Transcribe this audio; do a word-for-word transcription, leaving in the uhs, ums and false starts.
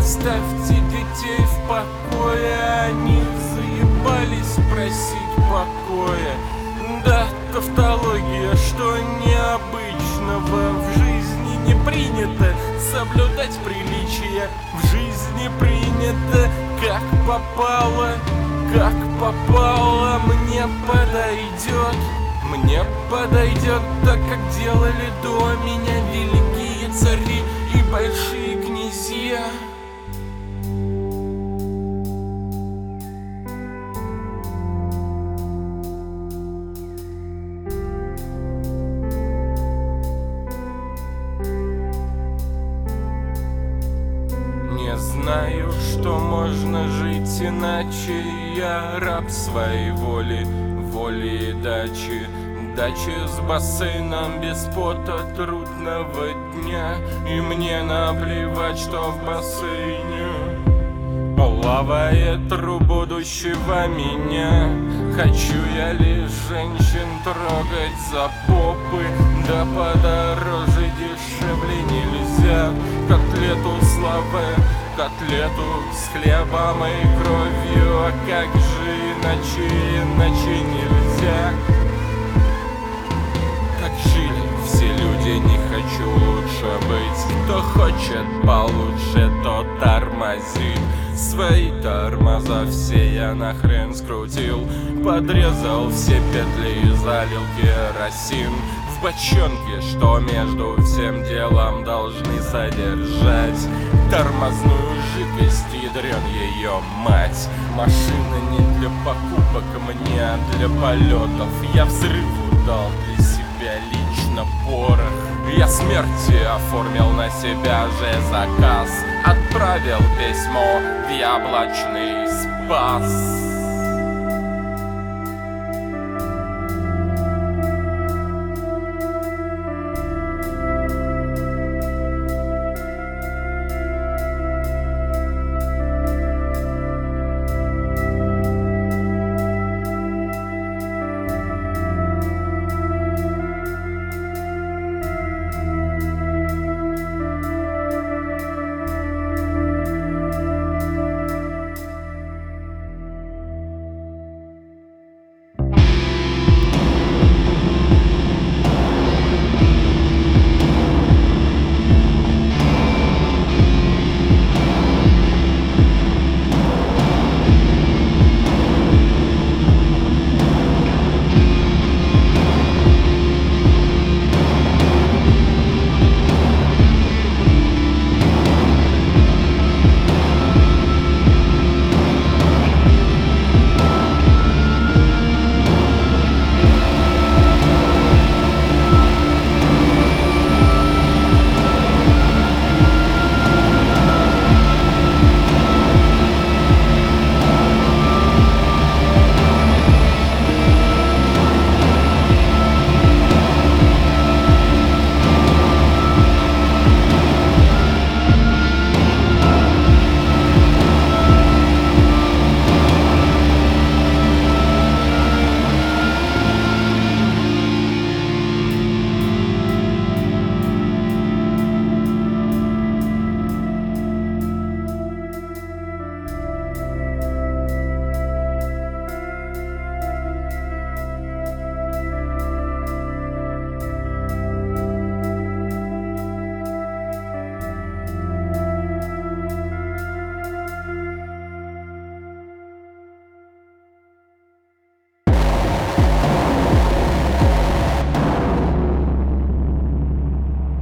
Оставьте детей в покое, они заебались просить покоя. Да, тавтология, что необычного в жизни не принято соблюдать приличия. В жизни принято как попало, как попало. Мне подойдет, мне подойдет так, как делали до меня великие цари и большие князья. Не знаю, что можно жить иначе. Я раб своей воли, воли и дачи. Дачи с бассейном без пота трудного дня. И мне наплевать, что в бассейне плавает труп будущего меня. Хочу я лишь женщин трогать за попы, да подороже дешевле нельзя. Котлету славы, котлету с хлебом и кровью. А как же иначе, иначе нельзя. Как жили все люди, не хочу лучше быть. Кто хочет получше, тот тормозит. Свои тормоза все я нахрен скрутил. Подрезал все петли и залил керосин в бочонке, что между всем делом должны содержать тормозную жидкость, ядрен ее мать. Машина не для покупок мне, а для полетов. Я взрыву дал для себя лично порох. Я смерти оформил на себя же заказ. Отправил письмо в яблочный спас.